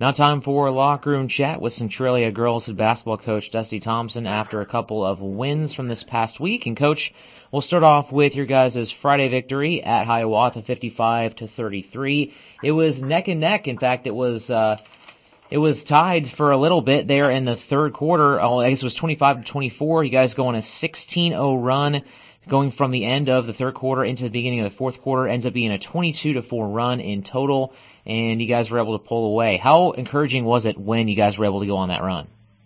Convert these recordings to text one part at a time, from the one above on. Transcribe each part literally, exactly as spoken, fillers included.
Now time for Locker Room Chat with Centralia Girls basketball coach Dusty Thompson after a couple of wins from this past week. And Coach, we'll start off with your guys' Friday victory at Hiawatha, fifty-five to thirty-three. It was neck and neck. In fact, it was uh, it was tied for a little bit there in the third quarter. Oh, I guess it was twenty-five to twenty-four. You guys go on a sixteen oh run, going from the end of the third quarter into the beginning of the fourth quarter. Ends up being a twenty-two to four run in total, and you guys were able to pull away. How encouraging was it when you guys were able to go on that run?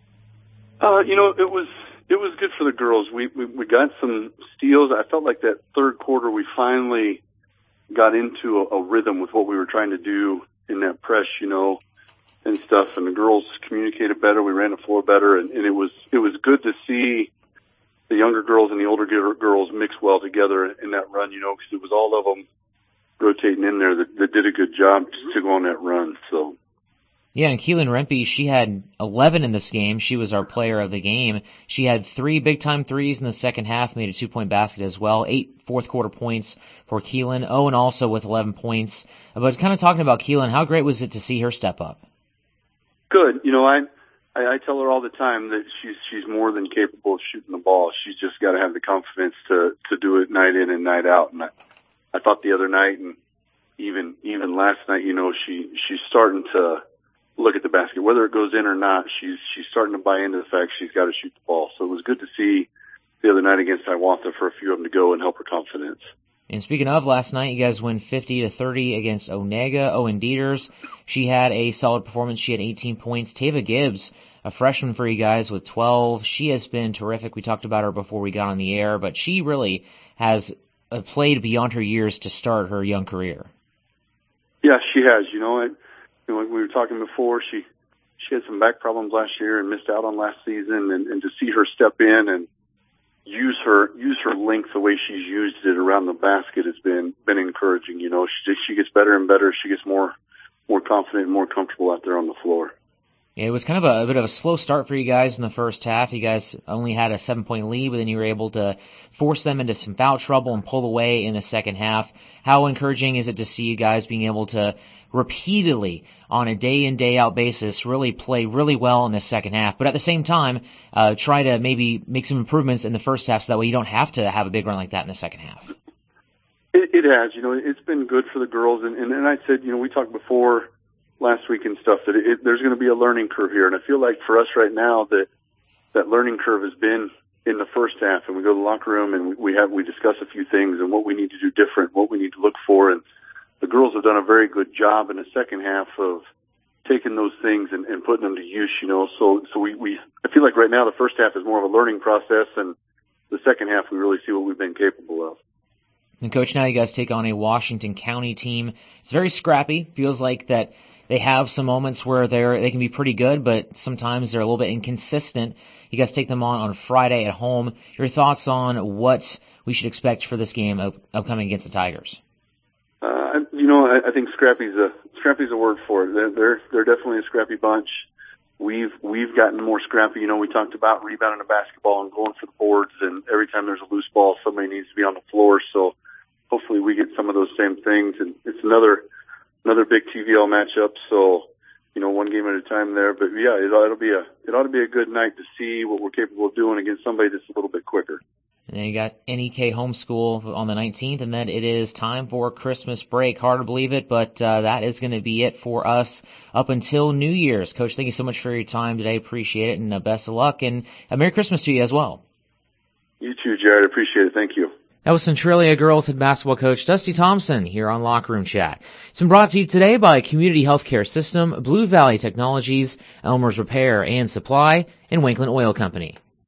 Uh, you know, it was it was good for the girls. We, we we got some steals. I felt like that third quarter we finally got into a, a rhythm with what we were trying to do in that press, you know, and stuff. And the girls communicated better. We ran the floor better, and, and it was it was good to see the younger girls and the older girls mix well together in that run, you know, because it was all of them rotating in there that, that did a good job to go on that run. So, yeah, and Keelan Rempe, she had eleven in this game. She was our player of the game. She had three big-time threes in the second half, made a two-point basket as well, eight fourth-quarter points for Keelan. Owen also with eleven points. But kind of talking about Keelan, how great was it to see her step up? Good. You know, I I, I tell her all the time that she's she's more than capable of shooting the ball. She's just got to have the confidence to, to do it night in and night out. And I, I thought the other night and even even last night, you know, she she's starting to look at the basket. Whether it goes in or not, she's she's starting to buy into the fact she's got to shoot the ball. So it was good to see the other night against Hiawatha for a few of them to go and help her confidence. And speaking of last night, you guys win fifty to thirty against Onega. Owen Dieters, she had a solid performance. She had eighteen points. Tava Gibbs, a freshman for you guys, with twelve. She has been terrific. We talked about her before we got on the air, but she really has Uh, played beyond her years to start her young career. Yeah, she has. You know, I, you know, we were talking before. She she had some back problems last year and missed out on last season. And, and to see her step in and use her use her length the way she's used it around the basket has been been encouraging. You know, she she gets better and better. She gets more more confident and more comfortable out there on the floor. Yeah, it was kind of a, a bit of a slow start for you guys in the first half. You guys only had a seven-point lead, but then you were able to force them into some foul trouble and pull away in the second half. How encouraging is it to see you guys being able to repeatedly, on a day-in, day-out basis, really play really well in the second half, but at the same time, uh, try to maybe make some improvements in the first half so that way you don't have to have a big run like that in the second half? It, it has. You know, it's been good for the girls, and, and, and I said, you know, we talked before last week and stuff that it, there's going to be a learning curve here, and I feel like for us right now that that learning curve has been in the first half, and we go to the locker room and we have we discuss a few things and what we need to do different, what we need to look for, and the girls have done a very good job in the second half of taking those things and, and putting them to use. You know, so so we, we I feel like right now the first half is more of a learning process, and the second half we really see what we've been capable of. And Coach, now you guys take on a Washington County team. It's very scrappy. Feels like that they have some moments where they're they can be pretty good, but sometimes they're a little bit inconsistent. You guys take them on on Friday at home. Your thoughts on what we should expect for this game up, upcoming against the Tigers? Uh, you know, I, I think scrappy's a scrappy's a word for it. They're, they're they're definitely a scrappy bunch. We've we've gotten more scrappy. You know, we talked about rebounding the basketball and going for the boards, and every time there's a loose ball, somebody needs to be on the floor. So hopefully we get some of those same things. And it's another another big T V L matchup. So, you know, one game at a time there. But yeah, it, it'll be a it ought to be a good night to see what we're capable of doing against somebody that's a little bit quicker. And then you got N E K homeschool on the nineteenth, and then it is time for Christmas break. Hard to believe it, but uh, that is going to be it for us up until New Year's. Coach, thank you so much for your time today. Appreciate it, and uh, best of luck, and a Merry Christmas to you as well. You too, Jared. Appreciate it. Thank you. That was Centralia Girls head basketball coach Dusty Thompson here on Locker Room Chat. It's been brought to you today by Community Healthcare System, Blue Valley Technologies, Elmer's Repair and Supply, and Wakeland Oil Company.